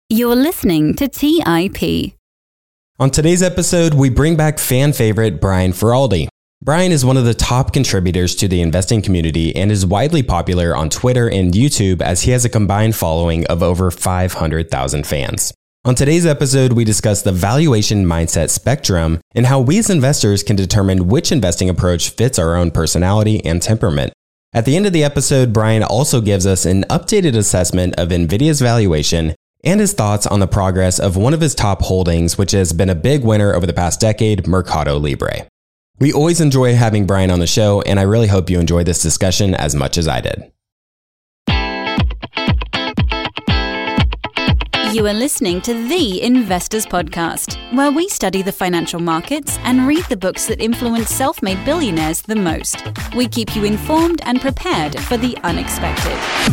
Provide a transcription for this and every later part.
You're listening to TIP. On today's episode, we bring back fan favorite Brian Feroldi. Brian is one of the top contributors to the investing community and is widely popular on Twitter and YouTube as he has a combined following of over 500,000 fans. On today's episode, we discuss the valuation mindset spectrum and how we as investors can determine which investing approach fits our own personality and temperament. At the end of the episode, Brian also gives us an updated assessment of NVIDIA's valuation and his thoughts on the progress of one of his top holdings, which has been a big winner over the past decade, Mercado Libre. We always enjoy having Brian on the show, and I really hope you enjoy this discussion as much as I did. You are listening to The Investors Podcast, where we study the financial markets and read the books that influence self-made billionaires the most. We keep you informed and prepared for the unexpected.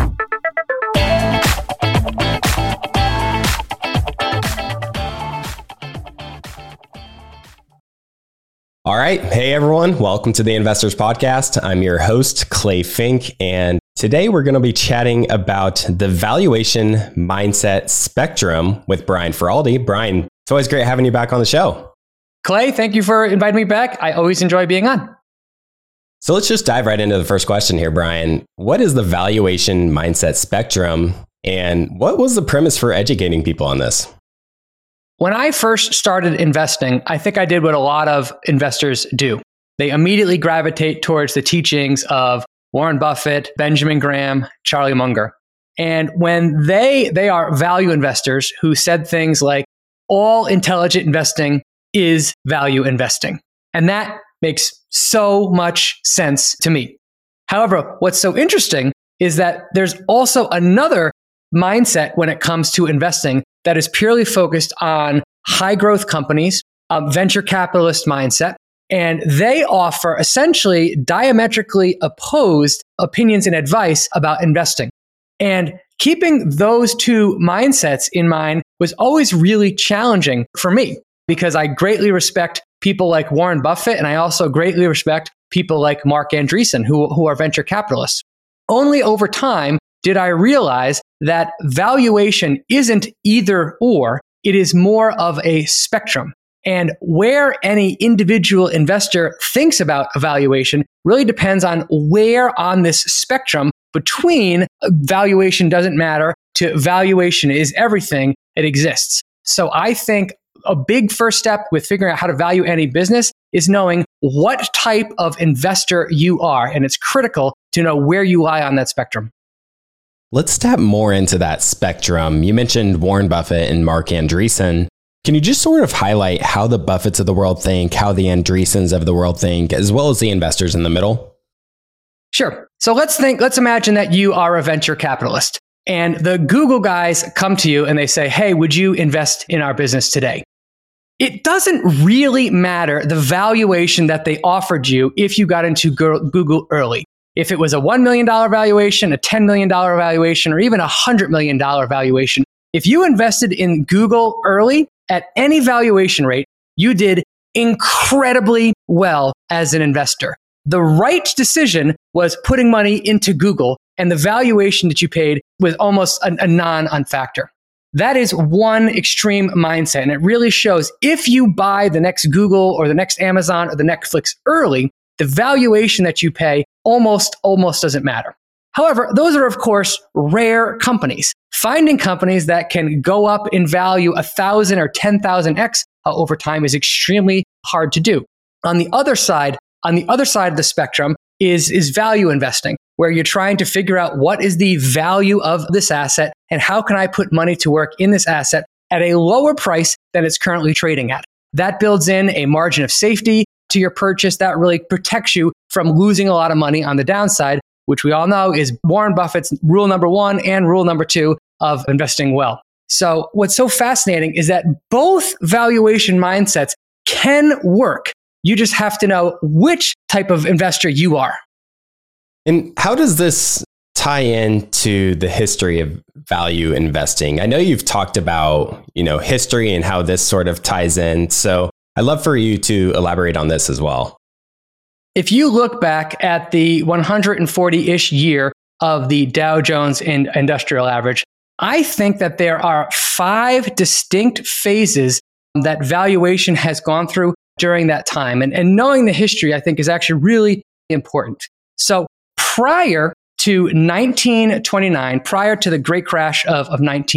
All right. Hey, everyone. Welcome to the Investors Podcast. I'm your host, Clay Fink, and today we're going to be chatting about the valuation mindset spectrum with Brian Feroldi. Brian, it's always great having you back on the show. Clay, thank you for inviting me back. I always enjoy being on. So let's just dive right into the first question here, Brian. What is the valuation mindset spectrum, and what was the premise for educating people on this? When I first started investing, I think I did what a lot of investors do. They immediately gravitate towards the teachings of Warren Buffett, Benjamin Graham, Charlie Munger. And when they are value investors who said things like, all intelligent investing is value investing. And that makes so much sense to me. However, what's so interesting is that there's also another mindset when it comes to investing that is purely focused on high growth companies, a venture capitalist mindset, and they offer essentially diametrically opposed opinions and advice about investing. And keeping those two mindsets in mind was always really challenging for me because I greatly respect people like Warren Buffett, and I also greatly respect people like Marc Andreessen, who are venture capitalists. Only over time did I realize that valuation isn't either or, it is more of a spectrum. And where any individual investor thinks about a valuation really depends on where on this spectrum between valuation doesn't matter to valuation is everything it exists. So I think a big first step with figuring out how to value any business is knowing what type of investor you are. And it's critical to know where you lie on that spectrum. Let's tap more into that spectrum. You mentioned Warren Buffett and Marc Andreessen. Can you just sort of highlight how the Buffetts of the world think, how the Andreessens of the world think, as well as the investors in the middle? Sure. So let's imagine that you are a venture capitalist and the Google guys come to you and they say, hey, would you invest in our business today? It doesn't really matter the valuation that they offered you if you got into Google early. If it was a $1 million valuation, a $10 million valuation, or even a $100 million valuation, if you invested in Google early at any valuation rate, you did incredibly well as an investor. The right decision was putting money into Google, and the valuation that you paid was almost a non-factor. That is one extreme mindset, and it really shows if you buy the next Google or the next Amazon or the Netflix early, the valuation that you pay almost doesn't matter. However, those are, of course, rare companies. Finding companies that can go up in value 1,000 or 10,000x over time is extremely hard to do. On the other side of the spectrum is value investing, where you're trying to figure out what is the value of this asset and how can I put money to work in this asset at a lower price than it's currently trading at. That builds in a margin of safety to your purchase that really protects you from losing a lot of money on the downside, which we all know is Warren Buffett's rule number 1 and rule number 2 of investing well. So what's so fascinating is that both valuation mindsets can work. You just have to know which type of investor you are. And how does this tie into the history of value investing? I know you've talked about, history and how this sort of ties in. So I'd love for you to elaborate on this as well. If you look back at the 140-ish year of the Dow Jones Industrial Average, I think that there are 5 distinct phases that valuation has gone through during that time. And knowing the history, I think, is actually really important. So prior to 1929, prior to the great crash of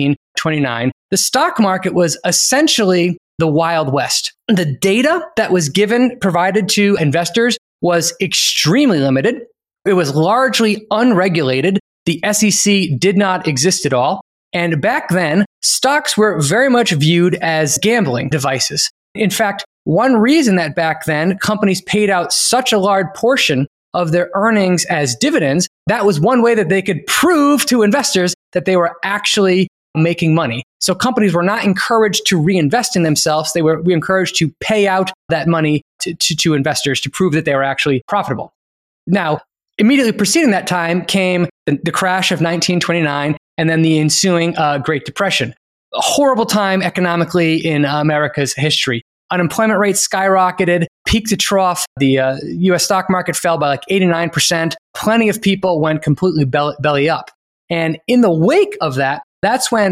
1929, the stock market was essentially the Wild West. The data that was provided to investors was extremely limited. It was largely unregulated. The SEC did not exist at all. And back then, stocks were very much viewed as gambling devices. In fact, one reason that back then companies paid out such a large portion of their earnings as dividends, that was one way that they could prove to investors that they were actually making money. So companies were not encouraged to reinvest in themselves. They were encouraged to pay out that money to investors to prove that they were actually profitable. Now, immediately preceding that time came the crash of 1929 and then the ensuing Great Depression. A horrible time economically in America's history. Unemployment rates skyrocketed, peak to trough. The U.S. stock market fell by like 89%. Plenty of people went completely belly up. And in the wake of that, that's when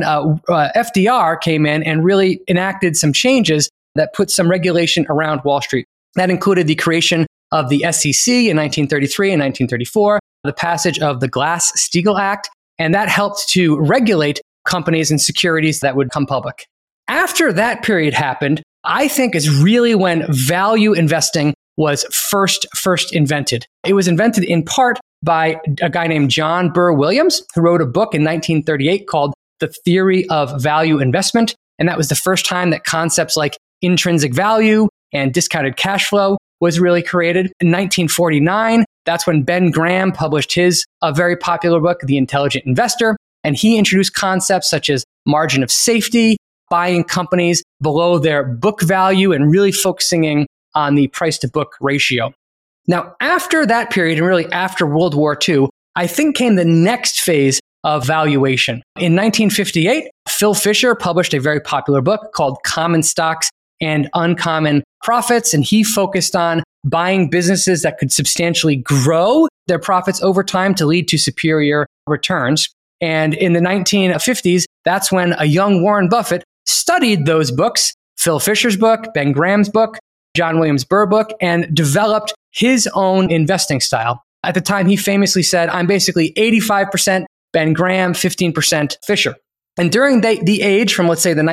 FDR came in and really enacted some changes that put some regulation around Wall Street. That included the creation of the SEC in 1933 and 1934, the passage of the Glass-Steagall Act, and that helped to regulate companies and securities that would come public. After that period happened, I think is really when value investing was first invented. It was invented in part by a guy named John Burr Williams, who wrote a book in 1938 called The Theory of Value Investment. And that was the first time that concepts like intrinsic value and discounted cash flow was really created. In 1949, that's when Ben Graham published his very popular book, The Intelligent Investor. And he introduced concepts such as margin of safety, buying companies below their book value, and really focusing on the price to book ratio. Now, after that period, and really after World War II, I think came the next phase of valuation. In 1958, Phil Fisher published a very popular book called Common Stocks and Uncommon Profits, and he focused on buying businesses that could substantially grow their profits over time to lead to superior returns. And in the 1950s, that's when a young Warren Buffett studied those books, Phil Fisher's book, Ben Graham's book, John Williams Burr book, and developed his own investing style. At the time, he famously said, I'm basically 85% Ben Graham, 15% Fisher. And during the age from, let's say, the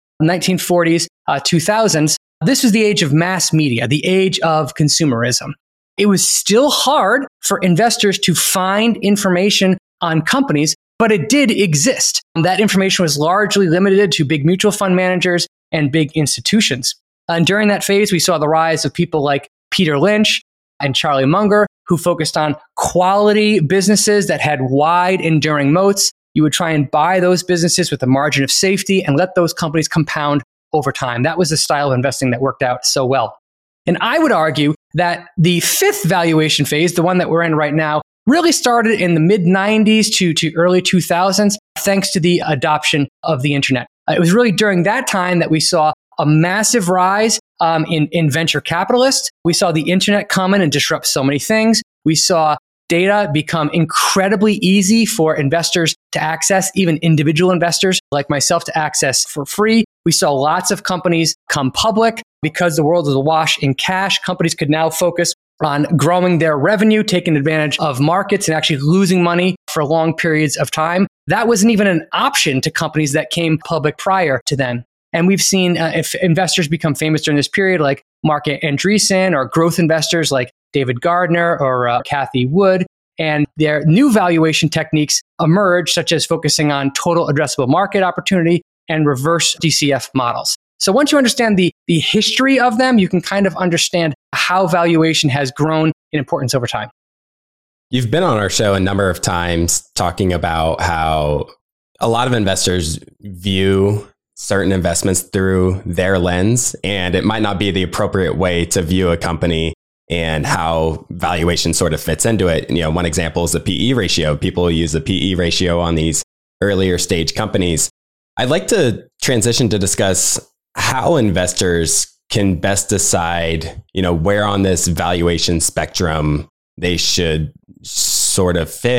1940s, 2000s, this was the age of mass media, the age of consumerism. It was still hard for investors to find information on companies, but it did exist. That information was largely limited to big mutual fund managers and big institutions. And during that phase, we saw the rise of people like Peter Lynch and Charlie Munger, who focused on quality businesses that had wide, enduring moats. You would try and buy those businesses with a margin of safety and let those companies compound over time. That was the style of investing that worked out so well. And I would argue that the fifth valuation phase, the one that we're in right now, really started in the mid-90s to early 2000s, thanks to the adoption of the internet. It was really during that time that we saw a massive rise in venture capitalists. We saw the internet come in and disrupt so many things. We saw data become incredibly easy for investors to access, even individual investors like myself to access for free. We saw lots of companies come public because the world was awash in cash. Companies could now focus on growing their revenue, taking advantage of markets, and actually losing money for long periods of time. That wasn't even an option to companies that came public prior to then. And we've seen if investors become famous during this period, like Mark Andreessen, or growth investors like David Gardner or Cathie Wood, and their new valuation techniques emerge, such as focusing on total addressable market opportunity and reverse DCF models. So once you understand the history of them, you can kind of understand how valuation has grown in importance over time. You've been on our show a number of times talking about how a lot of investors view certain investments through their lens, and it might not be the appropriate way to view a company and how valuation sort of fits into it. You know, one example is the PE ratio. People use the PE ratio on these earlier stage companies. I'd like to transition to discuss how investors can best decide, you know, where on this valuation spectrum they should sort of fit, or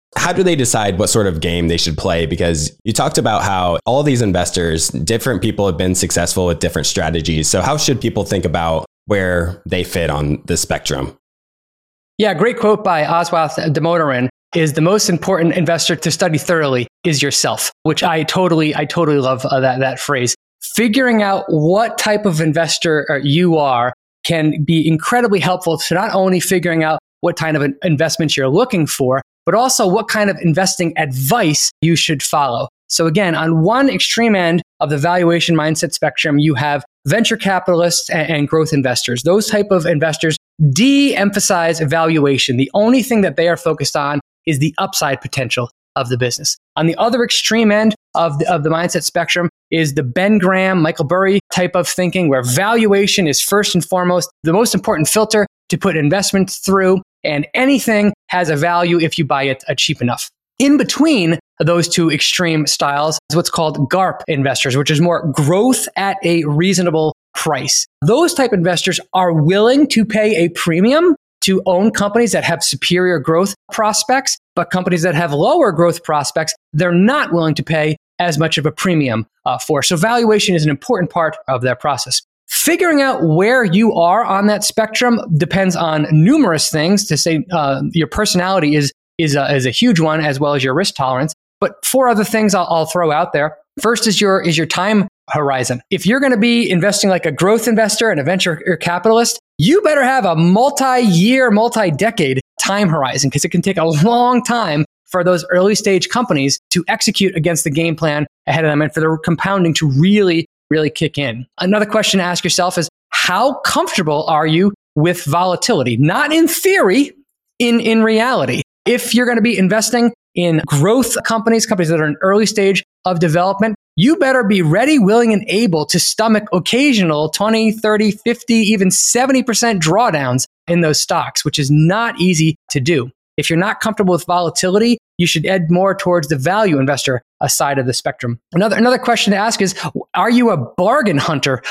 How do they decide what sort of game they should play? Because you talked about how all these investors, different people have been successful with different strategies. So how should people think about where they fit on the spectrum? Yeah, great quote by Oswath Damodaran is the most important investor to study thoroughly is yourself, which I totally love that phrase. Figuring out what type of investor you are can be incredibly helpful to not only figuring out what kind of investments you're looking for, but also what kind of investing advice you should follow. So again, on one extreme end of the valuation mindset spectrum, you have venture capitalists and growth investors. Those type of investors de-emphasize valuation. The only thing that they are focused on is the upside potential of the business. On the other extreme end of the mindset spectrum is the Ben Graham, Michael Burry type of thinking, where valuation is first and foremost the most important filter to put investments through, and anything has a value if you buy it cheap enough. In between those two extreme styles is what's called GARP investors, which is more growth at a reasonable price. Those type investors are willing to pay a premium to own companies that have superior growth prospects, but companies that have lower growth prospects, they're not willing to pay as much of a premium for. So valuation is an important part of that process. Figuring out where you are on that spectrum depends on numerous things. To say your personality is a huge one, as well as your risk tolerance. But 4 other things I'll throw out there. First is your time horizon. If you're going to be investing like a growth investor and a venture capitalist, you better have a multi-year, multi-decade time horizon, because it can take a long time for those early stage companies to execute against the game plan ahead of them and for the compounding to really kick in. Another question to ask yourself is, how comfortable are you with volatility? Not in theory, in reality. If you're going to be investing in growth companies that are in early stage of development, you better be ready, willing, and able to stomach occasional 20, 30, 50, even 70% drawdowns in those stocks, which is not easy to do. If you're not comfortable with volatility, you should head more towards the value investor side of the spectrum. Another question to ask is, are you a bargain hunter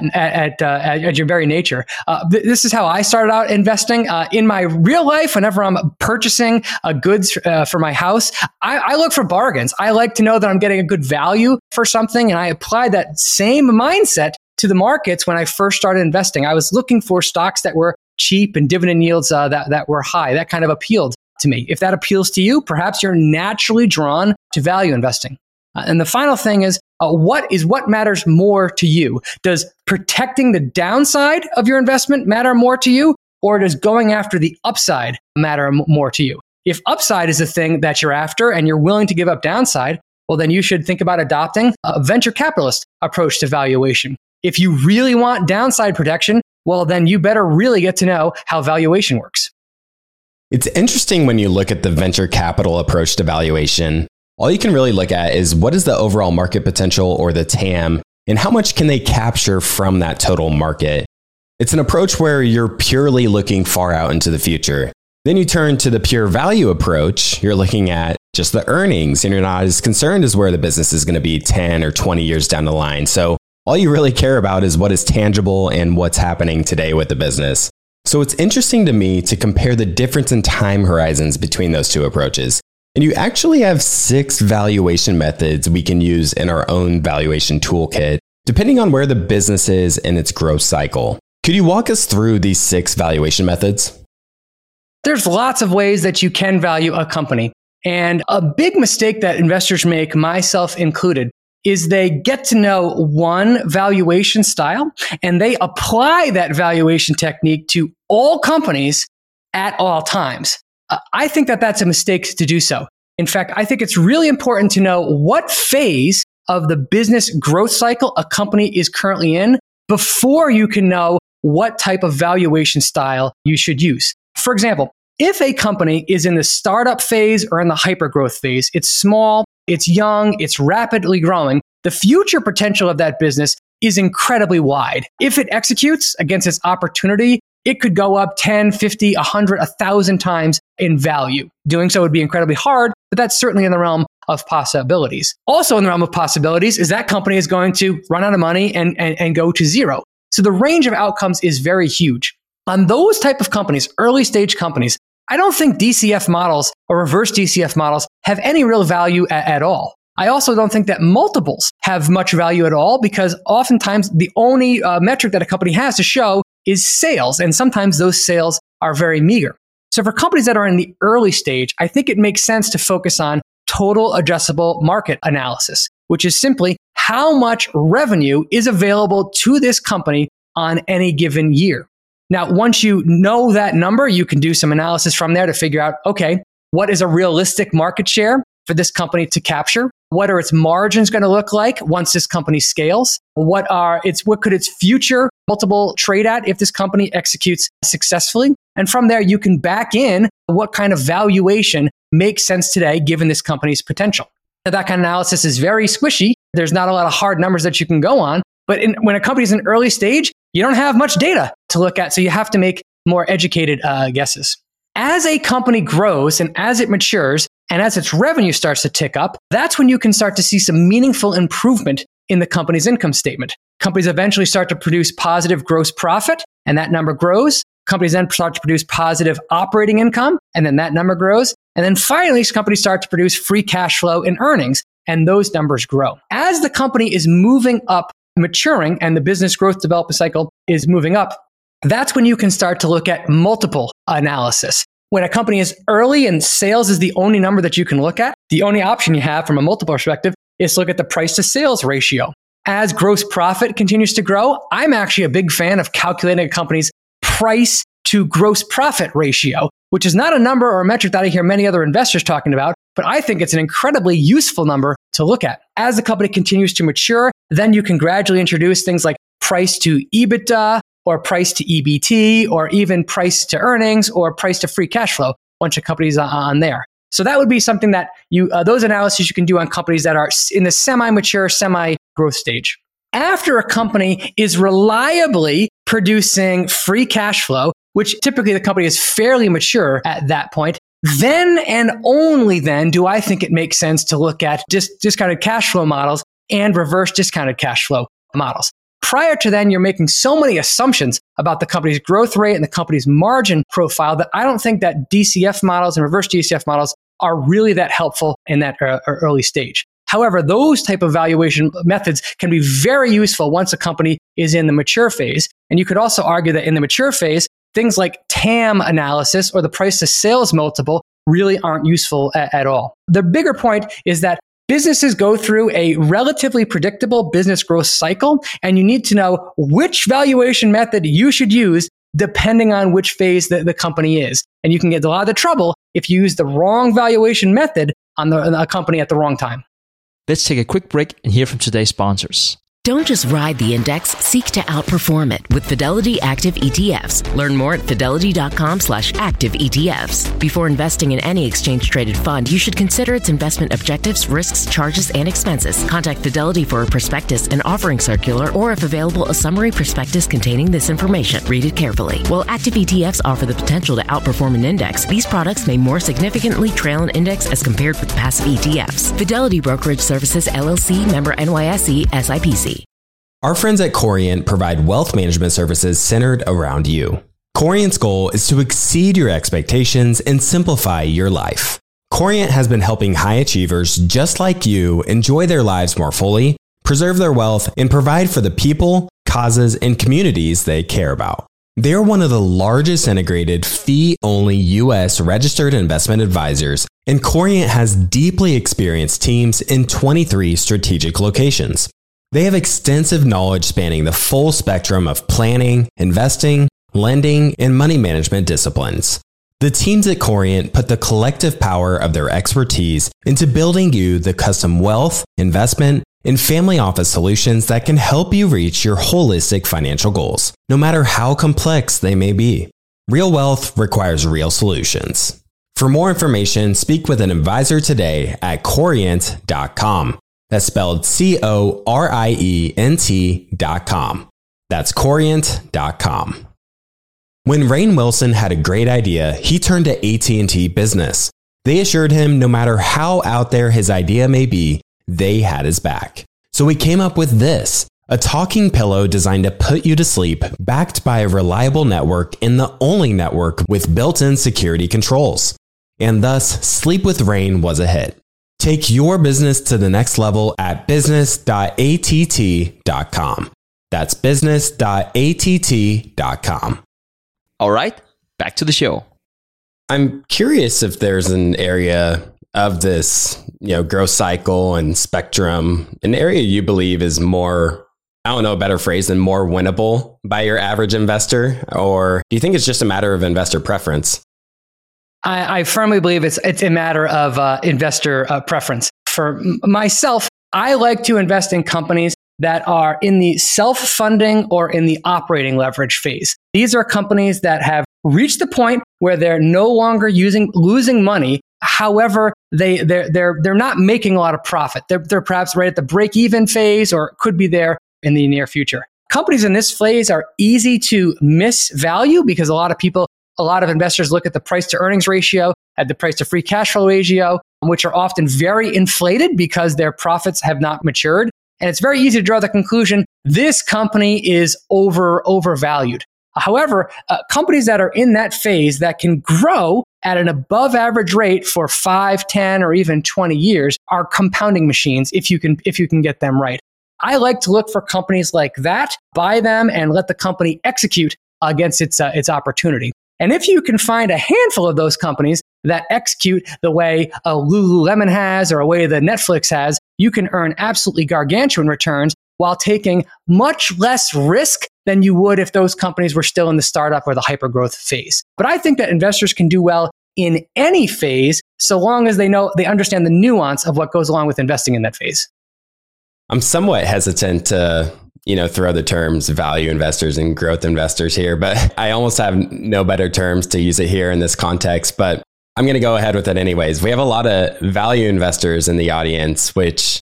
at your very nature? This is how I started out investing. In my real life, whenever I'm purchasing goods for my house, I look for bargains. I like to know that I'm getting a good value for something, and I apply that same mindset to the markets when I first started investing. I was looking for stocks that were cheap and dividend yields that were high. That kind of appealed to me. If that appeals to you, perhaps you're naturally drawn to value investing. And the final thing is what matters more to you? Does protecting the downside of your investment matter more to you, or does going after the upside matter more to you? If upside is the thing that you're after and you're willing to give up downside, well, then you should think about adopting a venture capitalist approach to valuation. If you really want downside protection, well, then you better really get to know how valuation works. It's interesting when you look at the venture capital approach to valuation. All you can really look at is what is the overall market potential, or the TAM, and how much can they capture from that total market. It's an approach where you're purely looking far out into the future. Then you turn to the pure value approach. You're looking at just the earnings, and you're not as concerned as where the business is going to be 10 or 20 years down the line. So all you really care about is what is tangible and what's happening today with the business. So it's interesting to me to compare the difference in time horizons between those two approaches. And you actually have 6 valuation methods we can use in our own valuation toolkit, depending on where the business is in its growth cycle. Could you walk us through these 6 valuation methods? There's lots of ways that you can value a company. And a big mistake that investors make, myself included, is they get to know one valuation style and they apply that valuation technique to all companies at all times. I think that that's a mistake to do so. In fact, I think it's really important to know what phase of the business growth cycle a company is currently in before you can know what type of valuation style you should use. For example, if a company is in the startup phase or in the hypergrowth phase, it's small, it's young, it's rapidly growing, the future potential of that business is incredibly wide. If it executes against its opportunity, it could go up 10, 50, 100, 1,000 times in value. Doing so would be incredibly hard, but that's certainly in the realm of possibilities. Also in the realm of possibilities is that company is going to run out of money and go to zero. So the range of outcomes is very huge. On those type of companies, early stage companies, I don't think DCF models or reverse DCF models have any real value at all. I also don't think that multiples have much value at all because oftentimes the only metric that a company has to show is sales. And sometimes those sales are very meager. So for companies that are in the early stage, I think it makes sense to focus on total addressable market analysis, which is simply how much revenue is available to this company on any given year. Now, once you know that number, you can do some analysis from there to figure out, okay, what is a realistic market share for this company to capture? What are its margins going to look like once this company scales? What could its future multiple trade at if this company executes successfully? And from there, you can back in what kind of valuation makes sense today given this company's potential. Now, that kind of analysis is very squishy. There's not a lot of hard numbers that you can go on. But when a company's in early stage, you don't have much data to look at. So you have to make more educated guesses. As a company grows and as it matures and as its revenue starts to tick up, that's when you can start to see some meaningful improvement in the company's income statement. Companies eventually start to produce positive gross profit, and that number grows. Companies then start to produce positive operating income, and then that number grows. And then finally, companies start to produce free cash flow and earnings, and those numbers grow. As the company is moving up, maturing, and the business growth development cycle is moving up, that's when you can start to look at multiple analysis. When a company is early and sales is the only number that you can look at, the only option you have from a multiple perspective is to look at the price to sales ratio. As gross profit continues to grow, I'm actually a big fan of calculating a company's price to gross profit ratio, which is not a number or a metric that I hear many other investors talking about, but I think it's an incredibly useful number to look at. As the company continues to mature, then you can gradually introduce things like price to EBITDA, or price to EBT, or even price to earnings, or price to free cash flow once a company's on there. So that would be something that those analyses you can do on companies that are in the semi-mature, semi-growth stage. After a company is reliably producing free cash flow, which typically the company is fairly mature at that point, then and only then do I think it makes sense to look at discounted cash flow models and reverse discounted cash flow models. Prior to then, you're making so many assumptions about the company's growth rate and the company's margin profile that I don't think that DCF models and reverse DCF models are really that helpful in that early stage. However, those type of valuation methods can be very useful once a company is in the mature phase. And you could also argue that in the mature phase, things like TAM analysis or the price to sales multiple really aren't useful at all. The bigger point is that businesses go through a relatively predictable business growth cycle, and you need to know which valuation method you should use depending on which phase the company is. And you can get a lot of the trouble if you use the wrong valuation method on a company at the wrong time. Let's take a quick break and hear from today's sponsors. Don't just ride the index, seek to outperform it with Fidelity Active ETFs. Learn more at fidelity.com/active ETFs. Before investing in any exchange-traded fund, you should consider its investment objectives, risks, charges, and expenses. Contact Fidelity for a prospectus, an offering circular, or if available, a summary prospectus containing this information. Read it carefully. While active ETFs offer the potential to outperform an index, these products may more significantly trail an index as compared with passive ETFs. Fidelity Brokerage Services, LLC, member NYSE, SIPC. Our friends at Corient provide wealth management services centered around you. Corient's goal is to exceed your expectations and simplify your life. Corient has been helping high achievers just like you enjoy their lives more fully, preserve their wealth, and provide for the people, causes, and communities they care about. They're one of the largest integrated fee-only U.S. registered investment advisors, and Corient has deeply experienced teams in 23 strategic locations. They have extensive knowledge spanning the full spectrum of planning, investing, lending, and money management disciplines. The teams at Corient put the collective power of their expertise into building you the custom wealth, investment, and family office solutions that can help you reach your holistic financial goals, no matter how complex they may be. Real wealth requires real solutions. For more information, speak with an advisor today at Corient.com. That's spelled Corient.com. That's Corient.com. When Rainn Wilson had a great idea, he turned to AT&T Business. They assured him no matter how out there his idea may be, they had his back. So he came up with this, A talking pillow designed to put you to sleep, backed by a reliable network and the only network with built-in security controls. And thus, Sleep with Rain was a hit. Take your business to the next level at business.att.com. That's business.att.com. All right, back to the show. I'm curious if there's an area of this, growth cycle and spectrum, an area you believe is more, I don't know a better phrase than more winnable by your average investor, or do you think it's just a matter of investor preference? I firmly believe it's a matter of investor preference. For myself, I like to invest in companies that are in the self-funding or in the operating leverage phase. These are companies that have reached the point where they're no longer losing money. However, they're not making a lot of profit. They're perhaps right at the break-even phase, or could be there in the near future. Companies in this phase are easy to misvalue because a lot of investors look at the price to earnings ratio, at the price to free cash flow ratio, which are often very inflated because their profits have not matured. And it's very easy to draw the conclusion this company is overvalued. However, companies that are in that phase that can grow at an above average rate for 5, 10, or even 20 years are compounding machines if you can get them right. I like to look for companies like that, buy them, and let the company execute against its opportunity. And if you can find a handful of those companies that execute the way a Lululemon has or a way that Netflix has, you can earn absolutely gargantuan returns while taking much less risk than you would if those companies were still in the startup or the hypergrowth phase. But I think that investors can do well in any phase so long as they understand the nuance of what goes along with investing in that phase. I'm somewhat hesitant to throw the terms value investors and growth investors here, but I almost have no better terms to use it here in this context, but I'm going to go ahead with it anyways. We have a lot of value investors in the audience, which,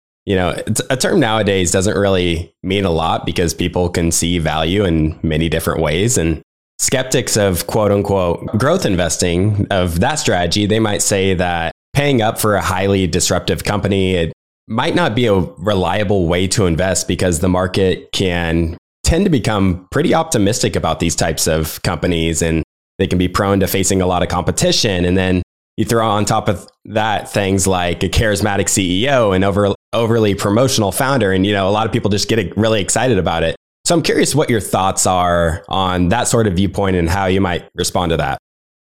a term nowadays doesn't really mean a lot because people can see value in many different ways. And skeptics of quote unquote growth investing, of that strategy, they might say that paying up for a highly disruptive company, it might not be a reliable way to invest because the market can tend to become pretty optimistic about these types of companies, and they can be prone to facing a lot of competition. And then you throw on top of that things like a charismatic CEO and overly promotional founder, and a lot of people just get really excited about it. So I'm curious what your thoughts are on that sort of viewpoint and how you might respond to that.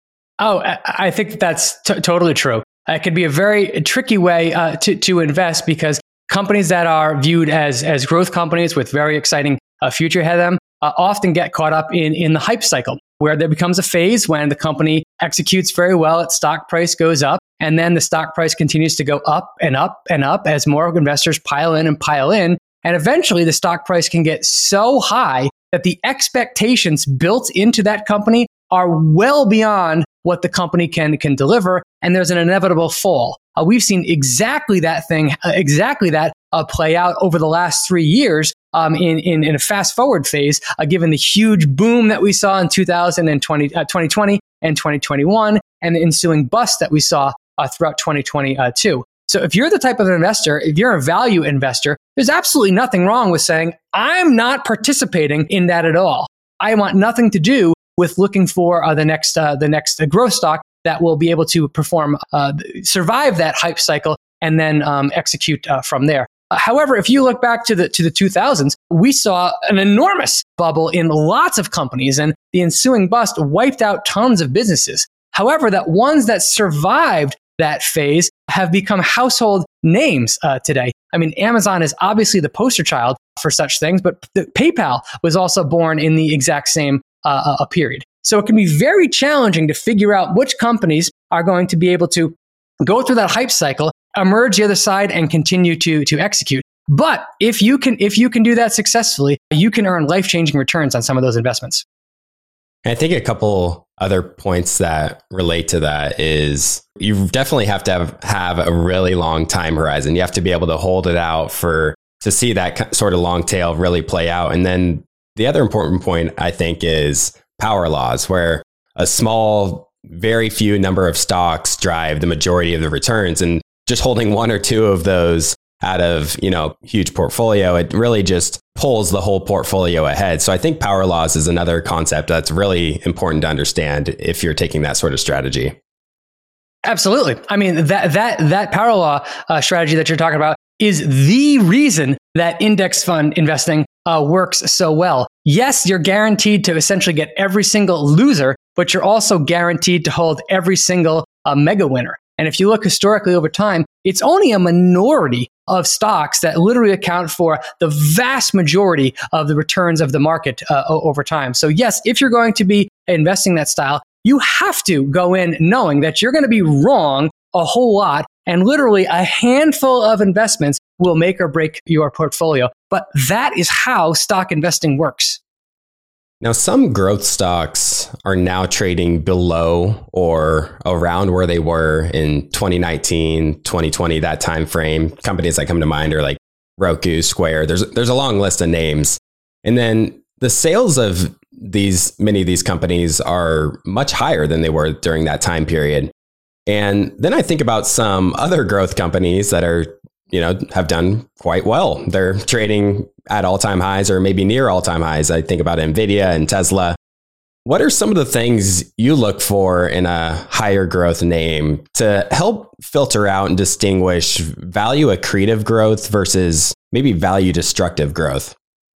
Oh, I think that's totally true. It can be a very tricky way to invest because companies that are viewed as growth companies with very exciting future ahead of them often get caught up in the hype cycle, where there becomes a phase when the company executes very well, its stock price goes up, and then the stock price continues to go up and up and up as more investors pile in. And eventually the stock price can get so high that the expectations built into that company are well beyond what the company can deliver, and there's an inevitable fall. We've seen exactly that play out over the last 3 years in a fast forward phase, given the huge boom that we saw in 2020 and 2021, and the ensuing bust that we saw throughout 2022. So if you're the type of investor, if you're a value investor, there's absolutely nothing wrong with saying, I'm not participating in that at all. I want nothing to do with looking for the next growth stock that will be able to survive that hype cycle and then execute from there. However, if you look back to the 2000s, we saw an enormous bubble in lots of companies, and the ensuing bust wiped out tons of businesses. However, that ones that survived that phase have become household names today. I mean, Amazon is obviously the poster child for such things, but PayPal was also born in the exact same period. So it can be very challenging to figure out which companies are going to be able to go through that hype cycle, emerge the other side, and continue to execute. But if you can do that successfully, you can earn life-changing returns on some of those investments. I think a couple other points that relate to that is you definitely have to have a really long time horizon. You have to be able to hold it out to see that sort of long tail really play out. And then the other important point, I think, is power laws, where a small, very few number of stocks drive the majority of the returns. And just holding one or two of those out of, huge portfolio, it really just pulls the whole portfolio ahead. So I think power laws is another concept that's really important to understand if you're taking that sort of strategy. Absolutely. I mean, that power law strategy that you're talking about is the reason that index fund investing works so well. Yes, you're guaranteed to essentially get every single loser, but you're also guaranteed to hold every single mega winner. And if you look historically over time, it's only a minority of stocks that literally account for the vast majority of the returns of the market over time. So yes, if you're going to be investing that style, you have to go in knowing that you're going to be wrong a whole lot, and literally a handful of investments will make or break your portfolio. But that is how stock investing works. Now, some growth stocks are now trading below or around where they were in 2019, 2020, that time frame. Companies that come to mind are like Roku, Square. There's a long list of names. And then the sales of many of these companies are much higher than they were during that time period. And then I think about some other growth companies that have done quite well. They're trading at all-time highs or maybe near all-time highs. I think about Nvidia and Tesla. What are some of the things you look for in a higher growth name to help filter out and distinguish value accretive growth versus maybe value destructive growth?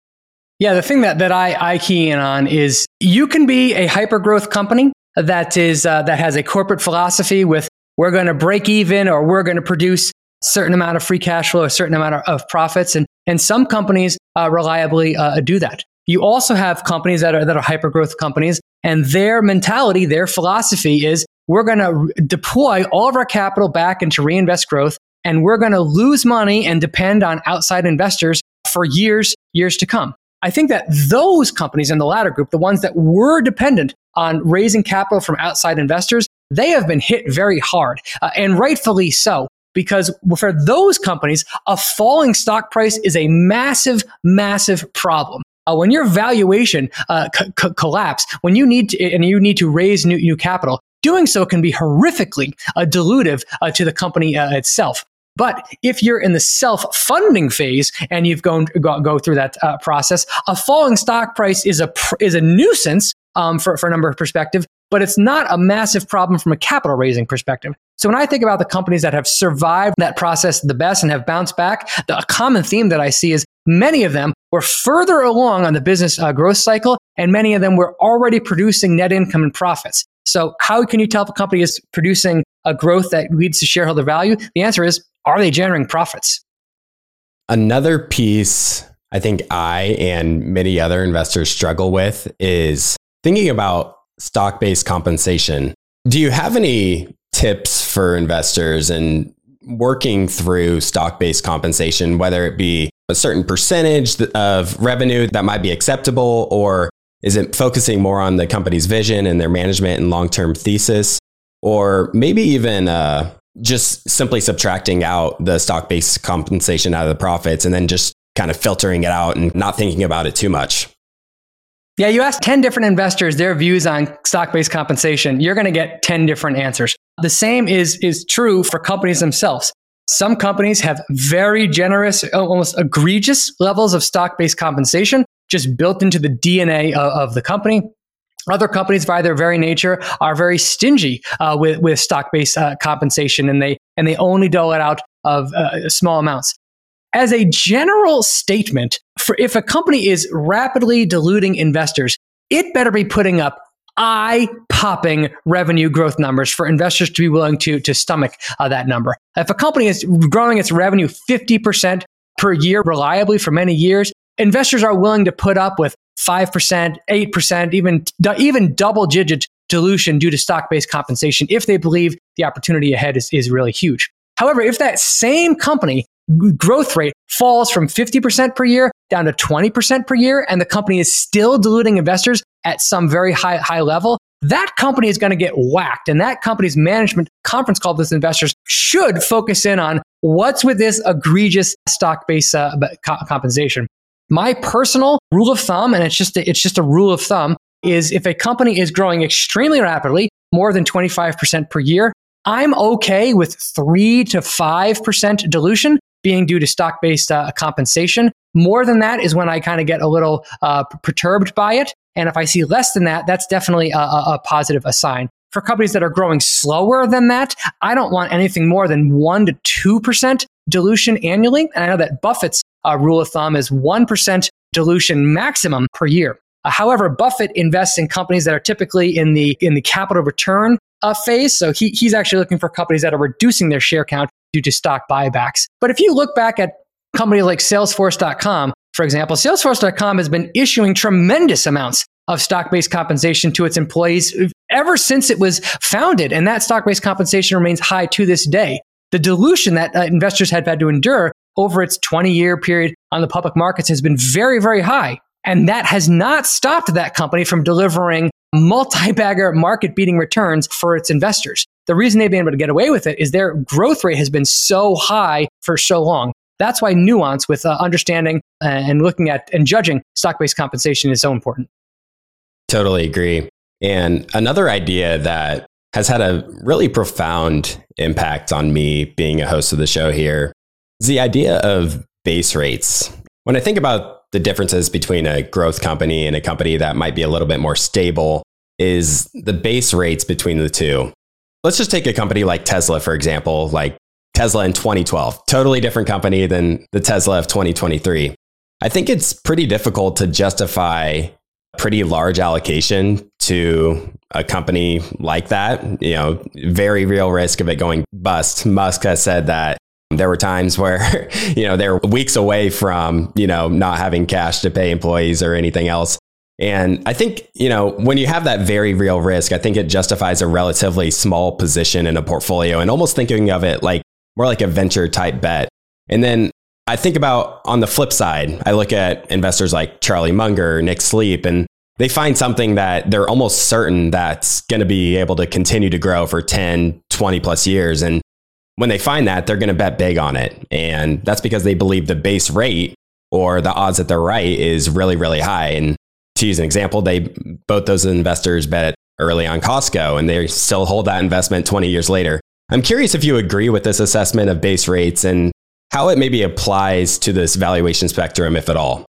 Yeah, the thing that I key in on is you can be a hyper growth company that has a corporate philosophy with we're going to break even or we're going to produce a certain amount of free cash flow, a certain amount of profits. And some companies reliably do that. You also have companies that are hyper growth companies, and their mentality, their philosophy is we're going to deploy all of our capital back into reinvest growth, and we're going to lose money and depend on outside investors for years to come. I think that those companies in the latter group, the ones that were dependent on raising capital from outside investors, they have been hit very hard, and rightfully so, because for those companies, a falling stock price is a massive, massive problem. When your valuation collapse, when you need to raise new capital, doing so can be horrifically dilutive to the company itself. But if you're in the self-funding phase and you've go through that process, a falling stock price is a nuisance for a number of perspectives, but it's not a massive problem from a capital raising perspective. So when I think about the companies that have survived that process the best and have bounced back, a common theme that I see is many of them were further along on the business growth cycle, and many of them were already producing net income and profits. So how can you tell if a company is producing a growth that leads to shareholder value? The answer is, are they generating profits? Another piece I think I and many other investors struggle with is thinking about stock-based compensation. Do you have any tips for investors in working through stock-based compensation, whether it be a certain percentage of revenue that might be acceptable, or is it focusing more on the company's vision and their management and long-term thesis, or maybe even just simply subtracting out the stock-based compensation out of the profits and then just kind of filtering it out and not thinking about it too much? Yeah, you ask 10 different investors their views on stock-based compensation, you're going to get 10 different answers. The same is true for companies themselves. Some companies have very generous, almost egregious levels of stock-based compensation just built into the DNA of the company. Other companies, by their very nature, are very stingy with stock-based compensation, and they only dole it out of small amounts. As a general statement, if a company is rapidly diluting investors, it better be putting up eye-popping revenue growth numbers for investors to be willing to stomach that number. If a company is growing its revenue 50% per year reliably for many years, investors are willing to put up with 5%, 8%, even double-digit dilution due to stock-based compensation if they believe the opportunity ahead is really huge. However, if that same company growth rate falls from 50% per year down to 20% per year, and the company is still diluting investors at some very high level, that company is going to get whacked. And that company's management conference call with investors should focus in on what's with this egregious stock-based compensation. My personal rule of thumb, and it's just a rule of thumb, is if a company is growing extremely rapidly, more than 25% per year, I'm okay with 3 to 5% dilution being due to stock-based compensation. More than that is when I kind of get a little perturbed by it. And if I see less than that, that's definitely a positive sign. For companies that are growing slower than that, I don't want anything more than 1 to 2% dilution annually. And I know that Buffett's rule of thumb is 1% dilution maximum per year. However, Buffett invests in companies that are typically in the capital return phase. So he's actually looking for companies that are reducing their share count due to stock buybacks. But if you look back at companies like Salesforce.com, for example, Salesforce.com has been issuing tremendous amounts of stock-based compensation to its employees ever since it was founded. And that stock-based compensation remains high to this day. The dilution that investors have had to endure over its 20-year period on the public markets has been very, very high. And that has not stopped that company from delivering multi-bagger market-beating returns for its investors. The reason they've been able to get away with it is their growth rate has been so high for so long. That's why nuance with understanding and looking at and judging stock-based compensation is so important. Totally agree. And another idea that has had a really profound impact on me being a host of the show here is the idea of base rates. When I think about the differences between a growth company and a company that might be a little bit more stable, is the base rates between the two. Let's just take a company like Tesla, for example, like Tesla in 2012, totally different company than the Tesla of 2023. I think it's pretty difficult to justify pretty large allocation to a company like that. Very real risk of it going bust. Musk has said that there were times where, they were weeks away from, not having cash to pay employees or anything else. And I think, when you have that very real risk, I think it justifies a relatively small position in a portfolio and almost thinking of it like more like a venture type bet. And then I think about on the flip side, I look at investors like Charlie Munger, Nick Sleep, and they find something that they're almost certain that's going to be able to continue to grow for 10, 20 plus years. And when they find that, they're going to bet big on it. And that's because they believe the base rate or the odds that they're right is really, really high. And to use an example, both those investors bet early on Costco and they still hold that investment 20 years later. I'm curious if you agree with this assessment of base rates and how it maybe applies to this valuation spectrum, if at all.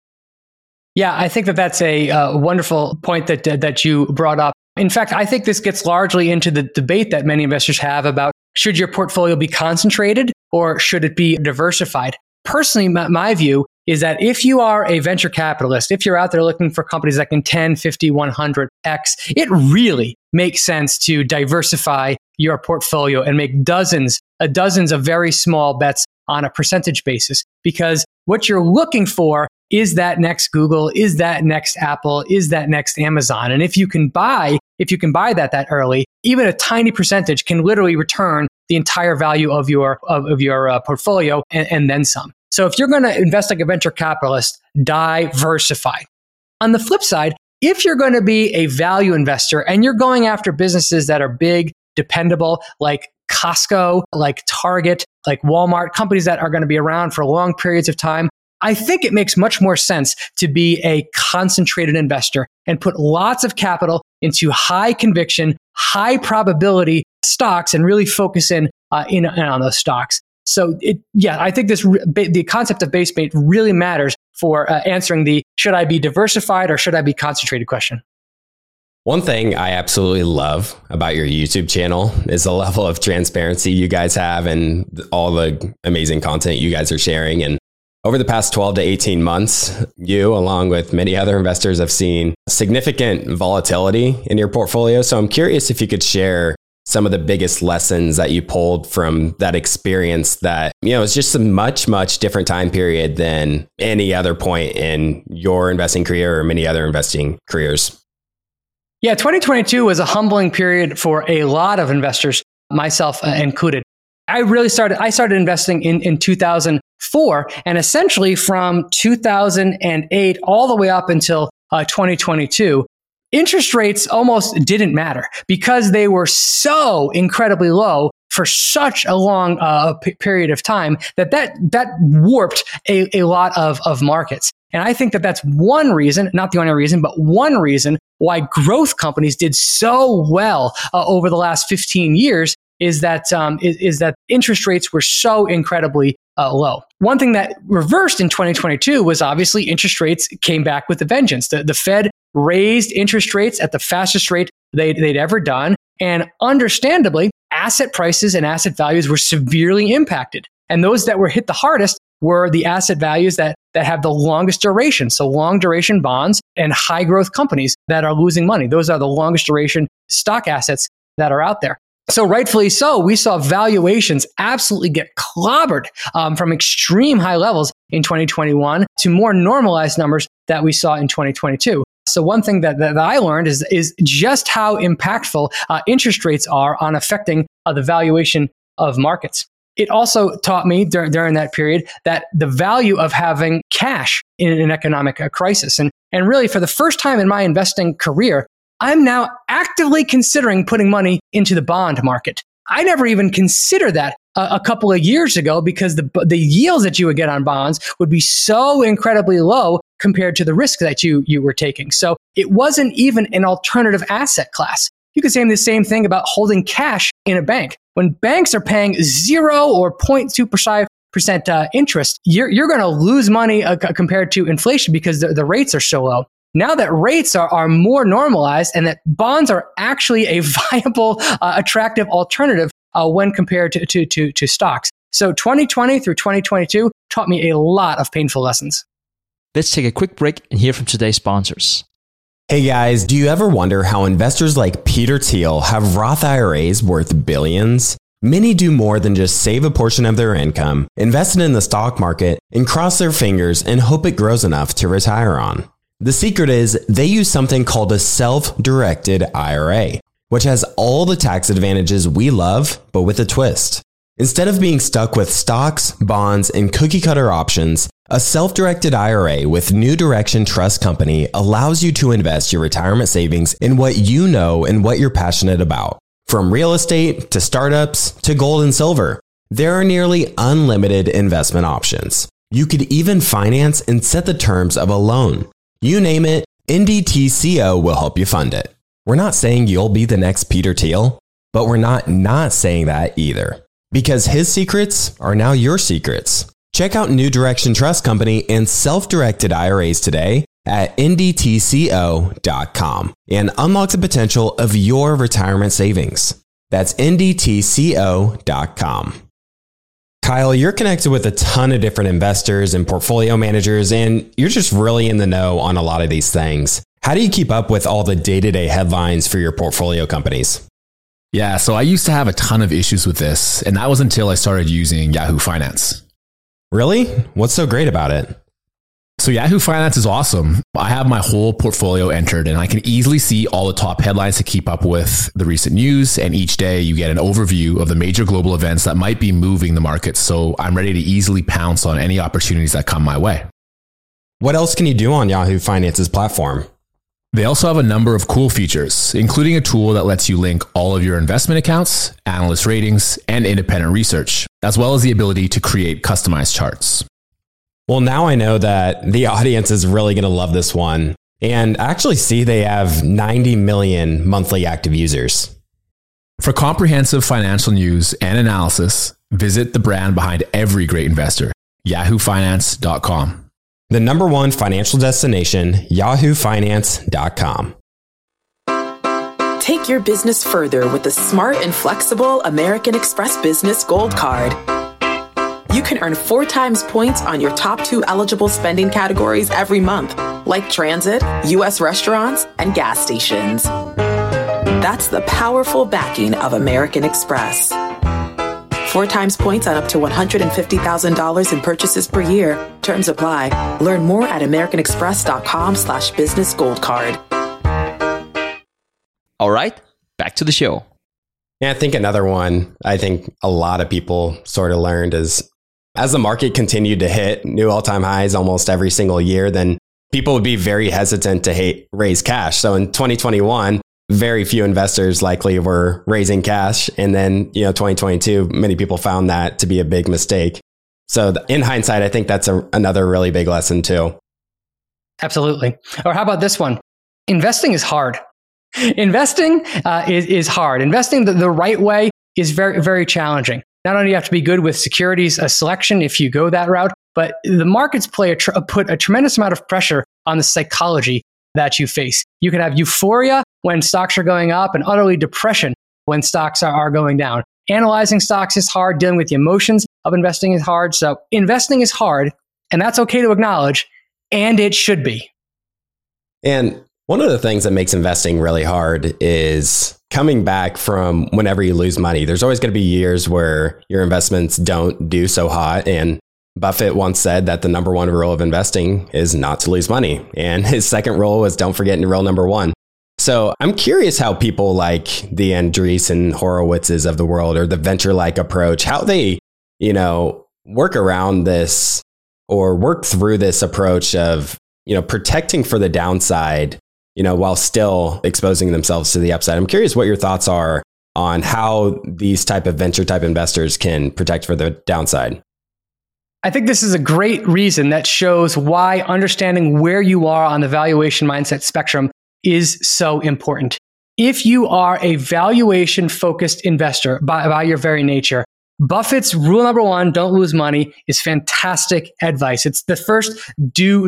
Yeah, I think that's a wonderful point that you brought up. In fact, I think this gets largely into the debate that many investors have about should your portfolio be concentrated or should it be diversified? Personally, my view is that if you are a venture capitalist, if you're out there looking for companies that can 10, 50, 100x, it really makes sense to diversify your portfolio and make dozens of very small bets on a percentage basis. Because what you're looking for is that next Google, is that next Apple, is that next Amazon. And if you can buy that early, even a tiny percentage can literally return the entire value of your portfolio and then some. So if you're going to invest like a venture capitalist, diversify. On the flip side, if you're going to be a value investor and you're going after businesses that are big, dependable, like Costco, like Target, like Walmart, companies that are going to be around for long periods of time, I think it makes much more sense to be a concentrated investor and put lots of capital into high conviction, high probability stocks and really focus in on those stocks. So I think the concept of base rate really matters for answering the should I be diversified or should I be concentrated question. One thing I absolutely love about your YouTube channel is the level of transparency you guys have and all the amazing content you guys are sharing. And over the past 12 to 18 months, you, along with many other investors, have seen significant volatility in your portfolio. So I'm curious if you could share some of the biggest lessons that you pulled from that experience that, it's just a much, much different time period than any other point in your investing career or many other investing careers. Yeah, 2022 was a humbling period for a lot of investors, myself included. I started investing in 2004, and essentially from 2008 all the way up until 2022, interest rates almost didn't matter because they were so incredibly low for such a long period of time that warped a lot of markets. And I think that's one reason, not the only reason, but one reason why growth companies did so well over the last 15 years is that interest rates were so incredibly low. One thing that reversed in 2022 was obviously interest rates came back with a vengeance. The Fed raised interest rates at the fastest rate they'd ever done. And understandably, asset prices and asset values were severely impacted. And those that were hit the hardest were the asset values that have the longest duration. So long duration bonds and high growth companies that are losing money. Those are the longest duration stock assets that are out there. So rightfully so, we saw valuations absolutely get clobbered from extreme high levels in 2021 to more normalized numbers that we saw in 2022. So one thing that I learned is just how impactful interest rates are on affecting the valuation of markets. It also taught me during that period that the value of having cash in an economic crisis. And really, for the first time in my investing career, I'm now actively considering putting money into the bond market. I never even considered that a couple of years ago because the yields that you would get on bonds would be so incredibly low compared to the risk that you were taking. So it wasn't even an alternative asset class. You could say the same thing about holding cash in a bank. When banks are paying 0 or 0.2% interest, you're going to lose money compared to inflation because the rates are so low. Now that rates are more normalized and that bonds are actually a viable, attractive alternative when compared to stocks. So 2020 through 2022 taught me a lot of painful lessons. Let's take a quick break and hear from today's sponsors. Hey guys, do you ever wonder how investors like Peter Thiel have Roth IRAs worth billions? Many do more than just save a portion of their income, invest it in the stock market, and cross their fingers and hope it grows enough to retire on. The secret is they use something called a self-directed IRA, which has all the tax advantages we love, but with a twist. Instead of being stuck with stocks, bonds, and cookie-cutter options, a self-directed IRA with New Direction Trust Company allows you to invest your retirement savings in what you know and what you're passionate about. From real estate to startups to gold and silver, there are nearly unlimited investment options. You could even finance and set the terms of a loan. You name it, NDTCO will help you fund it. We're not saying you'll be the next Peter Thiel, but we're not saying that either. Because his secrets are now your secrets. Check out New Direction Trust Company and self-directed IRAs today at ndtco.com and unlock the potential of your retirement savings. That's ndtco.com. Kyle, you're connected with a ton of different investors and portfolio managers, and you're just really in the know on a lot of these things. How do you keep up with all the day-to-day headlines for your portfolio companies? Yeah, so I used to have a ton of issues with this, and that was until I started using Yahoo Finance. Really? What's so great about it? So Yahoo Finance is awesome. I have my whole portfolio entered and I can easily see all the top headlines to keep up with the recent news. And each day you get an overview of the major global events that might be moving the markets. So I'm ready to easily pounce on any opportunities that come my way. What else can you do on Yahoo Finance's platform? They also have a number of cool features, including a tool that lets you link all of your investment accounts, analyst ratings, and independent research, as well as the ability to create customized charts. Well, now I know that the audience is really going to love this one. And actually see they have 90 million monthly active users. For comprehensive financial news and analysis, visit the brand behind every great investor, yahoofinance.com. The number one financial destination, yahoofinance.com. Take your business further with the smart and flexible American Express Business Gold Card. You can earn 4 times points on your top 2 eligible spending categories every month, like transit, U.S. restaurants, and gas stations. That's the powerful backing of American Express. 4 times points on up to $150,000 in purchases per year. Terms apply. Learn more at americanexpress.com/business gold card. All right, back to the show. Yeah, I think another one I think a lot of people sort of learned is as the market continued to hit new all-time highs almost every single year, then people would be very hesitant to raise cash. So in 2021, very few investors likely were raising cash. And then, 2022, many people found that to be a big mistake. So in hindsight, I think that's another really big lesson too. Absolutely. Or how about this one? Investing is hard. Investing is hard. Investing the right way is very, very challenging. Not only do you have to be good with securities selection if you go that route, but the markets put a tremendous amount of pressure on the psychology that you face. You can have euphoria when stocks are going up and utterly depression when stocks are going down. Analyzing stocks is hard. Dealing with the emotions of investing is hard. So investing is hard, and that's okay to acknowledge, and it should be. And one of the things that makes investing really hard is coming back from whenever you lose money. There's always going to be years where your investments don't do so hot. And Buffett once said that the number one rule of investing is not to lose money. And his second rule was don't forget rule number one. So I'm curious how people like the Andreessen Horowitzes of the world or the venture-like approach, how they, work around this or work through this approach of, protecting for the downside, while still exposing themselves to the upside. I'm curious what your thoughts are on how these type of venture type investors can protect for the downside. I think this is a great reason that shows why understanding where you are on the valuation mindset spectrum is so important. If you are a valuation focused investor by your very nature, Buffett's rule number one, don't lose money, is fantastic advice. It's the first do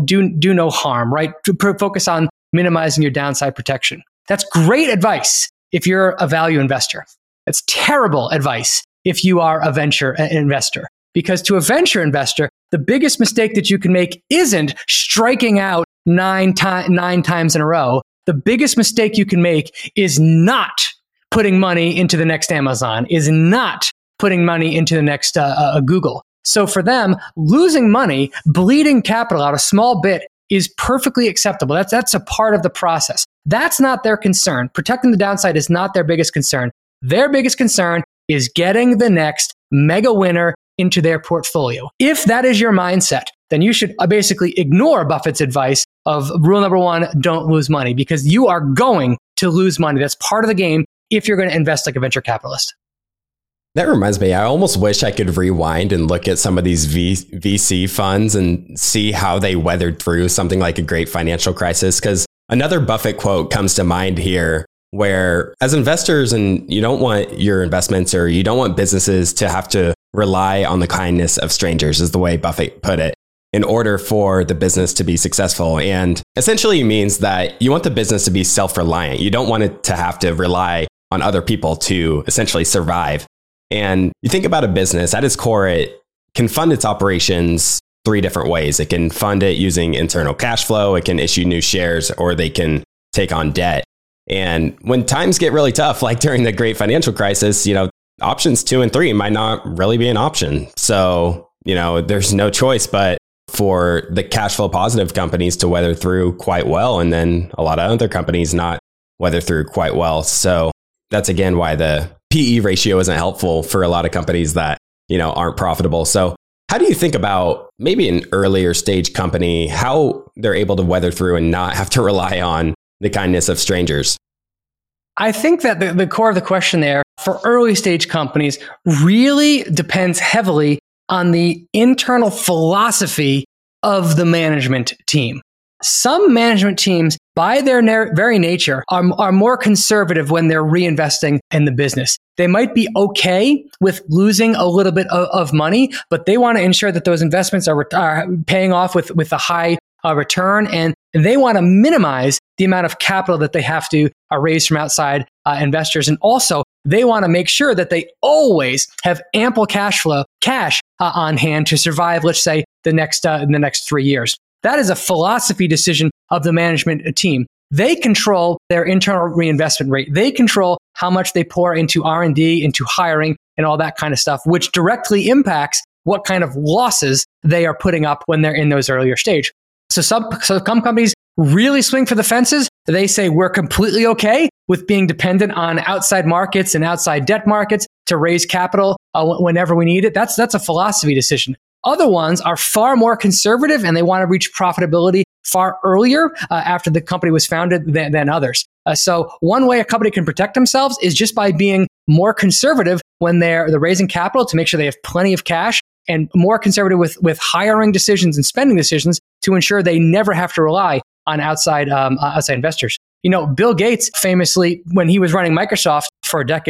no harm, right? To focus on minimizing your downside protection. That's great advice if you're a value investor. That's terrible advice if you are a venture investor. Because to a venture investor, the biggest mistake that you can make isn't striking out nine times in a row. The biggest mistake you can make is not putting money into the next Amazon, is not putting money into the next Google. So for them, losing money, bleeding capital out a small bit is perfectly acceptable. That's a part of the process. That's not their concern. Protecting the downside is not their biggest concern. Their biggest concern is getting the next mega winner into their portfolio. If that is your mindset, then you should basically ignore Buffett's advice of rule number one, don't lose money, because you are going to lose money. That's part of the game if you're going to invest like a venture capitalist. That reminds me, I almost wish I could rewind and look at some of these VC funds and see how they weathered through something like a great financial crisis. Because another Buffett quote comes to mind here, where as investors, and you don't want your investments or you don't want businesses to have to rely on the kindness of strangers, is the way Buffett put it, in order for the business to be successful. And essentially means that you want the business to be self-reliant. You don't want it to have to rely on other people to essentially survive. And you think about a business, at its core, it can fund its operations three different ways. It can fund it using internal cash flow, it can issue new shares, or they can take on debt. And when times get really tough, like during the great financial crisis, options 2 and 3 might not really be an option. So, there's no choice but for the cash flow positive companies to weather through quite well. And then a lot of other companies not weather through quite well. So that's again why the PE ratio isn't helpful for a lot of companies that, aren't profitable. So how do you think about maybe an earlier stage company, how they're able to weather through and not have to rely on the kindness of strangers? I think that the core of the question there for early stage companies really depends heavily on the internal philosophy of the management team. Some management teams, by their very nature, are more conservative when they're reinvesting in the business. They might be okay with losing a little bit of money, but they want to ensure that those investments are paying off with a high return, and they want to minimize the amount of capital that they have to raise from outside investors. And also, they want to make sure that they always have ample cash on hand to survive, let's say, the next 3 years. That is a philosophy decision of the management team. They control their internal reinvestment rate. They control how much they pour into R&D, into hiring, and all that kind of stuff, which directly impacts what kind of losses they are putting up when they're in those earlier stage. So some companies really swing for the fences. They say we're completely okay with being dependent on outside markets and outside debt markets to raise capital whenever we need it. That's a philosophy decision. Other ones are far more conservative, and they want to reach profitability far earlier after the company was founded than others. So one way a company can protect themselves is just by being more conservative when they're raising capital to make sure they have plenty of cash, and more conservative with hiring decisions and spending decisions to ensure they never have to rely on outside investors. Bill Gates famously, when he was running Microsoft for decades,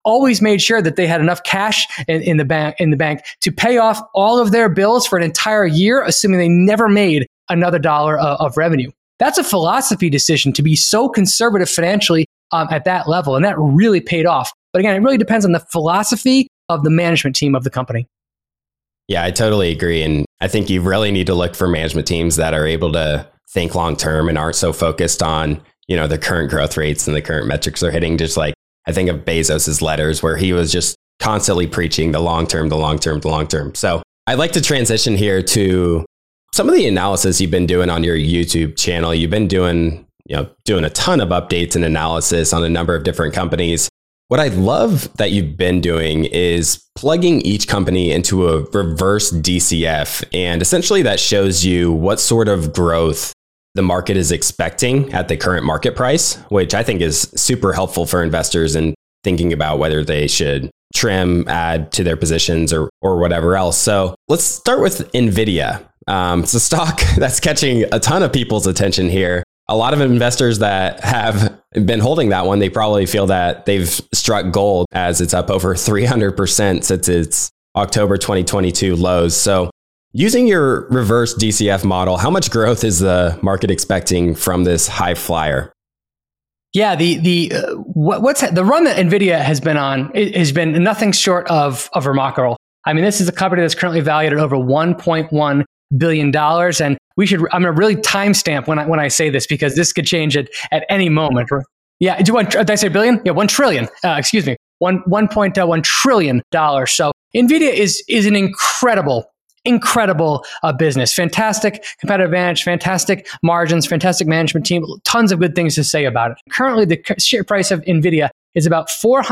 always made sure that they had enough cash in the bank to pay off all of their bills for an entire year, assuming they never made another dollar of revenue. That's a philosophy decision to be so conservative financially at that level. And that really paid off. But again, it really depends on the philosophy of the management team of the company. Yeah, I totally agree. And I think you really need to look for management teams that are able to think long term and aren't so focused on, the current growth rates and the current metrics they're hitting. Just like I think of Bezos's letters where he was just constantly preaching the long term, the long term, the long term. So I'd like to transition here to some of the analysis you've been doing on your YouTube channel. You've been doing a ton of updates and analysis on a number of different companies. What I love that you've been doing is plugging each company into a reverse DCF. And essentially that shows you what sort of growth the market is expecting at the current market price, which I think is super helpful for investors in thinking about whether they should trim, add to their positions or whatever else. So let's start with NVIDIA. It's a stock that's catching a ton of people's attention here. A lot of investors that have been holding that one, they probably feel that they've struck gold as it's up over 300% since its October 2022 lows. So using your reverse DCF model, how much growth is the market expecting from this high flyer? Yeah, the run that NVIDIA has been on has been nothing short of remarkable. I mean, this is a company that's currently valued at over $1.1 billion. And I'm going to really timestamp when I say this, because this could change at any moment. Yeah, did I say billion? Yeah, 1 trillion. Excuse me, $1.1 trillion. So NVIDIA is an incredible business. Fantastic competitive advantage, fantastic margins, fantastic management team, tons of good things to say about it. Currently, the share price of NVIDIA is about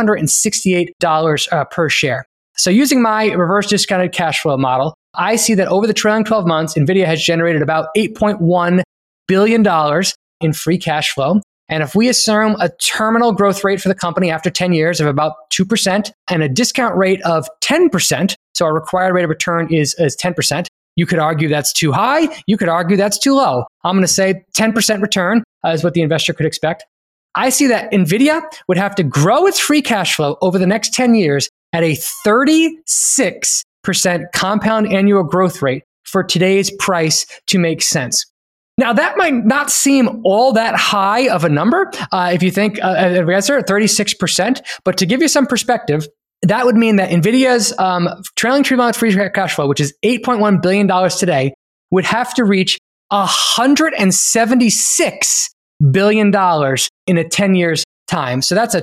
$468 per share. So using my reverse discounted cash flow model, I see that over the trailing 12 months, NVIDIA has generated about $8.1 billion in free cash flow. And if we assume a terminal growth rate for the company after 10 years of about 2% and a discount rate of 10%, so our required rate of return is 10%, you could argue that's too high. You could argue that's too low. I'm going to say 10% return is what the investor could expect. I see that NVIDIA would have to grow its free cash flow over the next 10 years at a 36% compound annual growth rate for today's price to make sense. Now, that might not seem all that high of a number if you think, answer 36%, but to give you some perspective, that would mean that NVIDIA's trailing 3-month free cash flow, which is $8.1 billion today, would have to reach $176 billion in a 10 years time. So that's a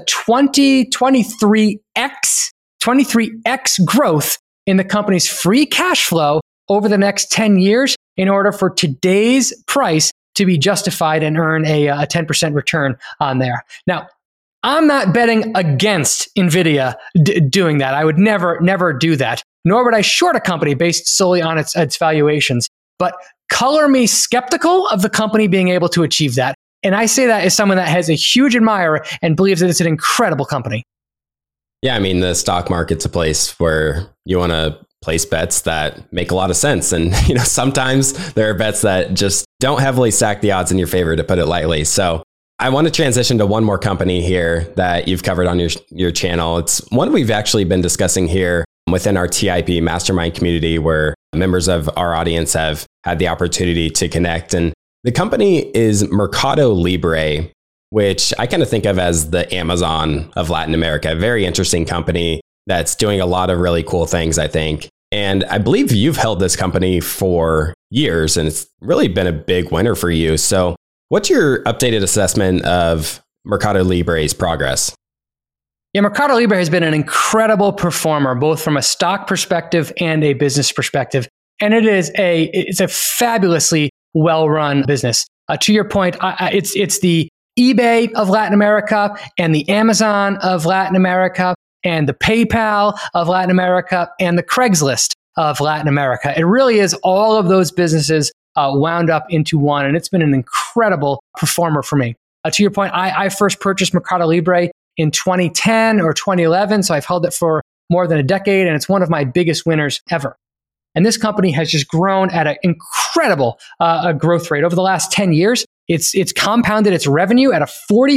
23x growth in the company's free cash flow over the next 10 years in order for today's price to be justified and earn a 10% return on there. Now, I'm not betting against NVIDIA doing that. I would never do that, nor would I short a company based solely on its valuations. But color me skeptical of the company being able to achieve that. And I say that as someone that has a huge admirer and believes that it's an incredible company. Yeah, I mean, the stock market's a place where you want to place bets that make a lot of sense. And, sometimes there are bets that just don't heavily stack the odds in your favor, to put it lightly. So I want to transition to one more company here that you've covered on your channel. It's one we've actually been discussing here within our TIP mastermind community, where members of our audience have had the opportunity to connect. And the company is Mercado Libre, which I kind of think of as the Amazon of Latin America. A very interesting company that's doing a lot of really cool things, I think. And I believe you've held this company for years, and it's really been a big winner for you. So what's your updated assessment of Mercado Libre's progress? Yeah, Mercado Libre has been an incredible performer, both from a stock perspective and a business perspective. And it's a fabulously well-run business. To your point, it's the eBay of Latin America and the Amazon of Latin America and the PayPal of Latin America and the Craigslist of Latin America. It really is all of those businesses wound up into one, and it's been an incredible performer for me. To your point, I first purchased Mercado Libre in 2010 or 2011, so I've held it for more than a decade, and it's one of my biggest winners ever. And this company has just grown at an incredible growth rate. Over the last 10 years, It's compounded its revenue at a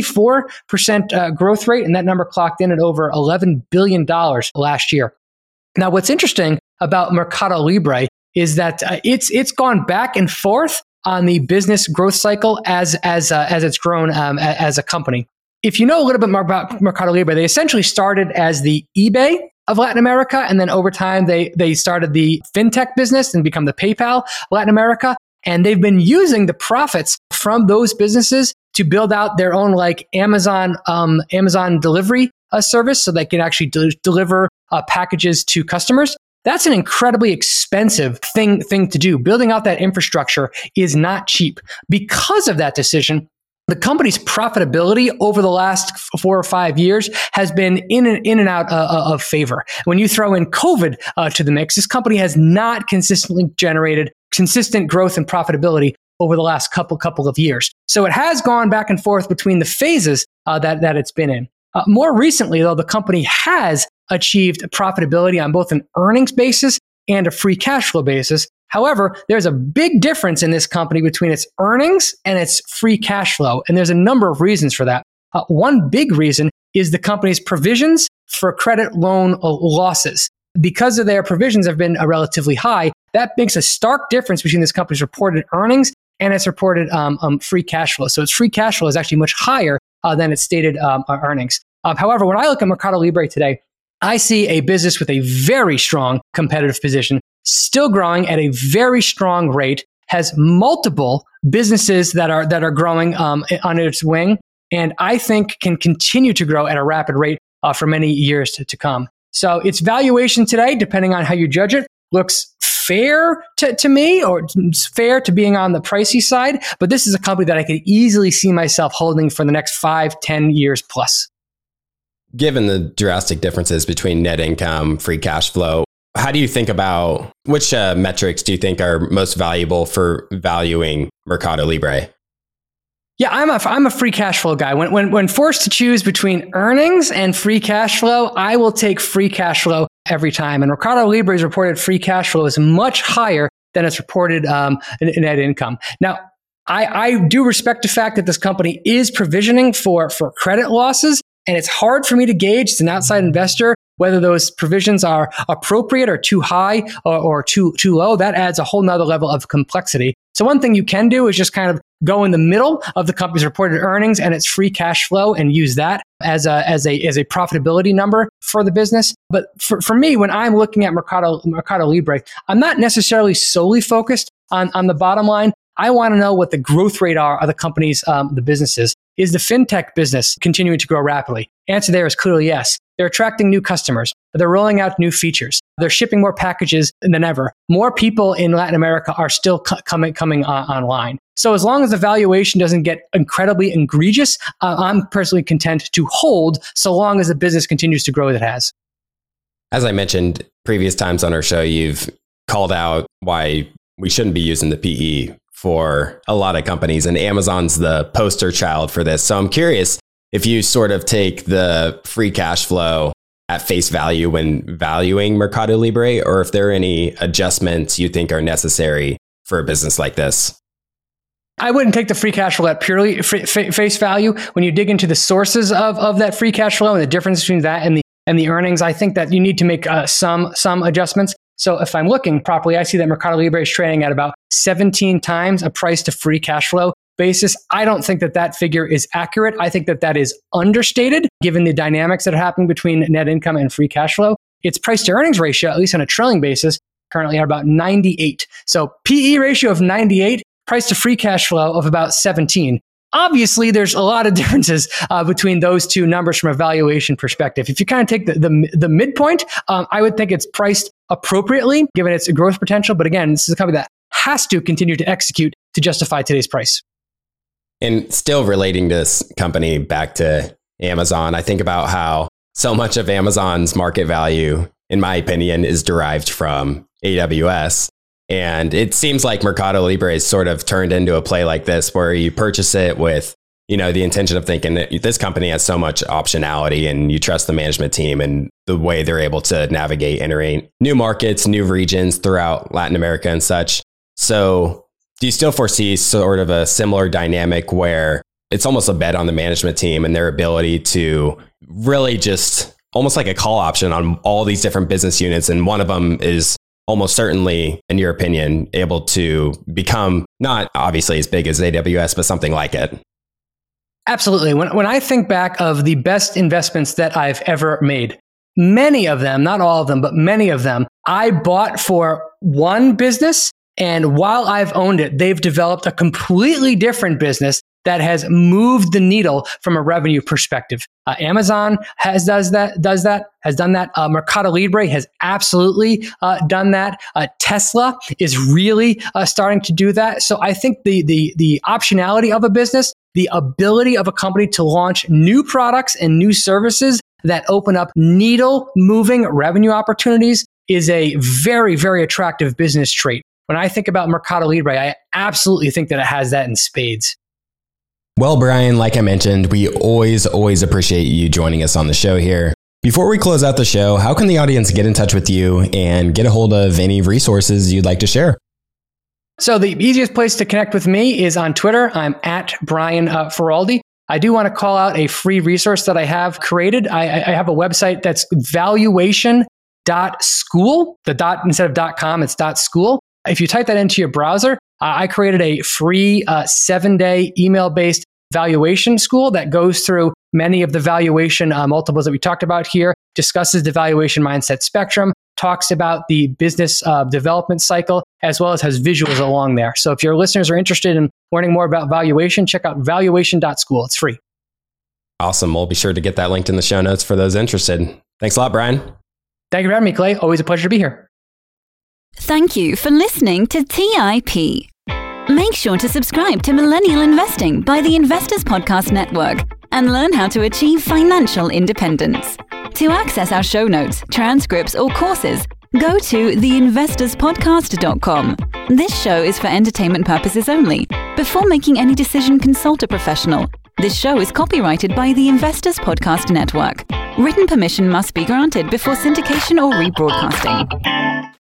44% growth rate, and that number clocked in at over $11 billion last year. Now, what's interesting about Mercado Libre is that it's gone back and forth on the business growth cycle as it's grown as a company. If you know a little bit more about Mercado Libre, they essentially started as the eBay of Latin America, and then over time they started the fintech business and become the PayPal of Latin America. And they've been using the profits from those businesses to build out their own like Amazon delivery service, so they can actually deliver packages to customers. That's an incredibly expensive thing to do. Building out that infrastructure is not cheap. Because of that decision, the company's profitability over the last 4 or 5 years has been in and out of favor. When you throw in COVID to the mix, this company has not consistently generated consistent growth and profitability over the last couple of years. So it has gone back and forth between the phases that it's been in. More recently, though, the company has achieved profitability on both an earnings basis and a free cash flow basis. However, there's a big difference in this company between its earnings and its free cash flow, and there's a number of reasons for that. One big reason is the company's provisions for credit loan losses. Because of their provisions have been relatively high, that makes a stark difference between this company's reported earnings and its reported free cash flow. So its free cash flow is actually much higher than its stated earnings. However, when I look at Mercado Libre today, I see a business with a very strong competitive position, still growing at a very strong rate, has multiple businesses that are growing on its wing, and I think can continue to grow at a rapid rate for many years to come. So its valuation today, depending on how you judge it, looks fair to me, or fair to being on the pricey side, but this is a company that I could easily see myself holding for the next 5-10 years plus. Given the drastic differences between net income, free cash flow, how do you think about which metrics do you think are most valuable for valuing Mercado Libre? Yeah, I'm a free cash flow guy. When forced to choose between earnings and free cash flow, I will take free cash flow every time. And Mercado Libre's reported free cash flow is much higher than its reported net income. Now, I do respect the fact that this company is provisioning for credit losses, and it's hard for me to gauge as an outside investor whether those provisions are appropriate or too high or too low. That adds a whole nother level of complexity. So one thing you can do is just kind of go in the middle of the company's reported earnings and its free cash flow and use that as a profitability number for the business. But for me, when I'm looking at Mercado Libre, I'm not necessarily solely focused on the bottom line. I want to know what the growth rate are of the company's the businesses. Is the fintech business continuing to grow rapidly? Answer there is clearly yes. They're attracting new customers. They're rolling out new features. They're shipping more packages than ever. More people in Latin America are still coming online. So as long as the valuation doesn't get incredibly egregious, I'm personally content to hold so long as the business continues to grow as it has. As I mentioned previous times on our show, you've called out why we shouldn't be using the PE for a lot of companies, and Amazon's the poster child for this. So I'm curious if you sort of take the free cash flow at face value when valuing Mercado Libre, or if there are any adjustments you think are necessary for a business like this. I wouldn't take the free cash flow at purely face value. When you dig into the sources of that free cash flow and the difference between that and the earnings, I think that you need to make some adjustments. So if I'm looking properly, I see that Mercado Libre is trading at about 17 times a price to free cash flow basis. I don't think that figure is accurate. I think that is understated given the dynamics that are happening between net income and free cash flow. Its price to earnings ratio, at least on a trailing basis, currently at about 98. So PE ratio of 98, price to free cash flow of about 17. Obviously, there's a lot of differences between those two numbers from a valuation perspective. If you kind of take the midpoint, I would think it's priced appropriately given its growth potential. But again, this is a company that has to continue to execute to justify today's price. And still relating this company back to Amazon, I think about how so much of Amazon's market value, in my opinion, is derived from AWS. And it seems like Mercado Libre is sort of turned into a play like this, where you purchase it with, the intention of thinking that this company has so much optionality, and you trust the management team and the way they're able to navigate entering new markets, new regions throughout Latin America and such. So Do you still foresee sort of a similar dynamic where it's almost a bet on the management team and their ability to really just almost like a call option on all these different business units, and one of them is almost certainly, in your opinion, able to become not obviously as big as AWS, but something like it? Absolutely. When I think back of the best investments that I've ever made, many of them, not all of them, but many of them, I bought for one business. And while I've owned it, they've developed a completely different business that has moved the needle from a revenue perspective. Amazon has done that. Mercado Libre has absolutely done that. Tesla is really starting to do that. So I think the optionality of a business, the ability of a company to launch new products and new services that open up needle-moving revenue opportunities is a very, very attractive business trait. When I think about Mercado Libre, I absolutely think that it has that in spades. Well, Brian, like I mentioned, we always appreciate you joining us on the show here. Before we close out the show, how can the audience get in touch with you and get a hold of any resources you'd like to share? So the easiest place to connect with me is on Twitter. I'm at Brian Feroldi. I do want to call out a free resource that I have created. I have a website that's valuation.school. The dot instead of .com, it's .school. If you type that into your browser, I created a free 7-day email-based valuation school that goes through many of the valuation multiples that we talked about here, discusses the valuation mindset spectrum, talks about the business development cycle, as well as has visuals along there. So if your listeners are interested in learning more about valuation, check out valuation.school. It's free. Awesome. We'll be sure to get that linked in the show notes for those interested. Thanks a lot, Brian. Thank you for having me, Clay. Always a pleasure to be here. Thank you for listening to TIP. Make sure to subscribe to Millennial Investing by the Investors Podcast Network and learn how to achieve financial independence. To access our show notes, transcripts, or courses, go to theinvestorspodcast.com. This show is for entertainment purposes only. Before making any decision, consult a professional. This show is copyrighted by the Investors Podcast Network. Written permission must be granted before syndication or rebroadcasting.